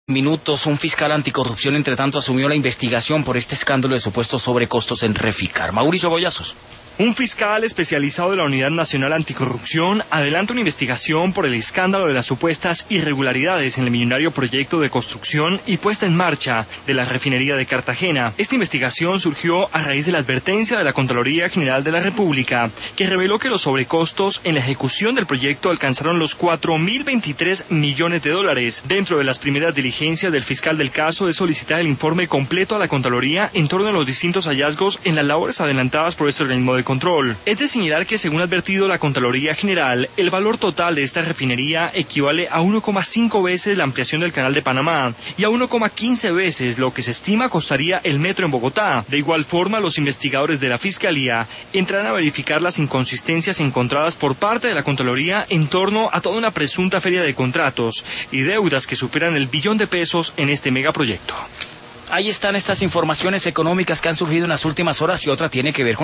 Minutos, un fiscal anticorrupción, entre tanto, asumió la investigación por este escándalo de supuestos sobrecostos en Reficar. Mauricio Goyazos. Un fiscal especializado de la Unidad Nacional Anticorrupción adelanta una investigación por el escándalo de las supuestas irregularidades en el millonario proyecto de construcción y puesta en marcha de la refinería de Cartagena. Esta investigación surgió a raíz de la advertencia de la Contraloría General de la República, que reveló que los sobrecostos en la ejecución del proyecto alcanzaron los 4.023 millones de dólares. Dentro de las primeras diligencias del fiscal del caso es solicitar el informe completo a la Contraloría en torno a los distintos hallazgos en las labores adelantadas por este organismo de control. Es de señalar que, según ha advertido la Contraloría General, el valor total de esta refinería equivale a 1,5 veces la ampliación del Canal de Panamá y a 1,15 veces lo que se estima costaría el metro en Bogotá. De igual forma, los investigadores de la Fiscalía entrarán a verificar las inconsistencias encontradas por parte de la Contraloría en torno a toda una presunta feria de contratos y deudas que superan el billón de pesos en este megaproyecto. Ahí están estas informaciones económicas que han surgido en las últimas horas y otra tiene que ver con